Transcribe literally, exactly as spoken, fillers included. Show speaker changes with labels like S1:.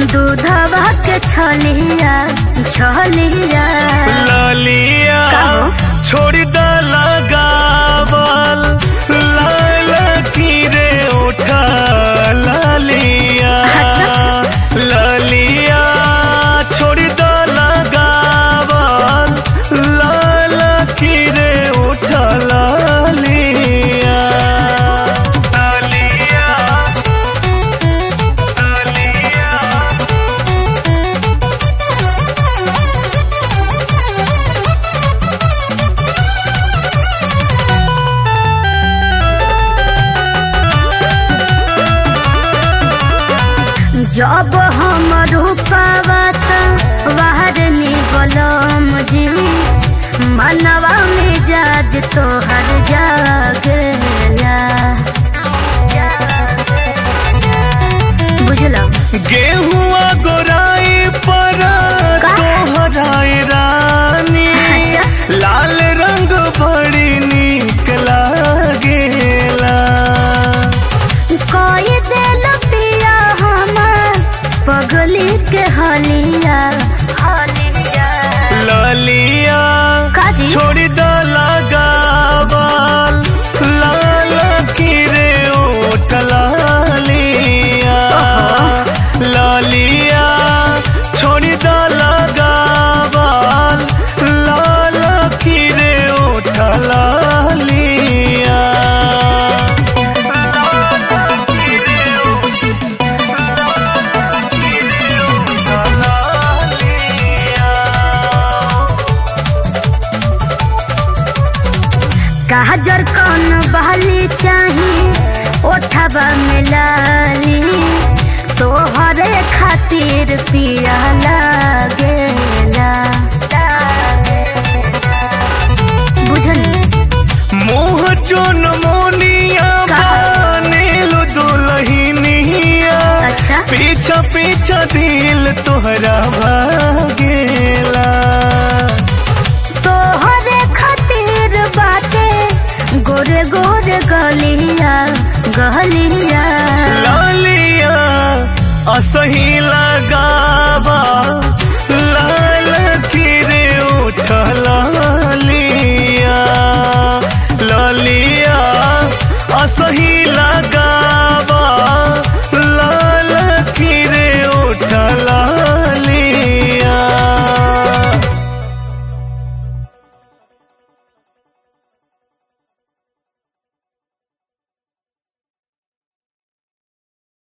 S1: दूधवा के छलिया छलिया
S2: ललिया छोड़ द लगावल लाल की रे उठा ललिया ललिया छोड़ द लगावल लाल की रे उठा ललिया ललिया ललिया
S1: जब हम रूपावत बाहर निकलम जी मनवा मिजाज तोहर जागेला बुझला
S2: गेहुआ गोराई पर तोहराई रानी लाल रंग बड़ी नीक लागेला
S1: कोई दिल पिया हमार पगली के हलिया हलिया
S2: ललिया
S1: काजी
S2: छोड़ द लगावल लाल की रे ओठ ललिया ललिया छोड़ द लगावल लाल की रे ओठ ललिया
S1: काजर कौन बहली चाही ओठबा में लाली तोहरे खातिर पिया लागेला बुझल
S2: मोह जोन मोनिया बनेलु दुलहिनिया
S1: अच्छा
S2: पीछा पीछा दिल तोहरा भागेला
S1: तोहरे खातिर बाटे गोरे गोरे गलिया गलिया
S2: ललिया असही लगावा लाल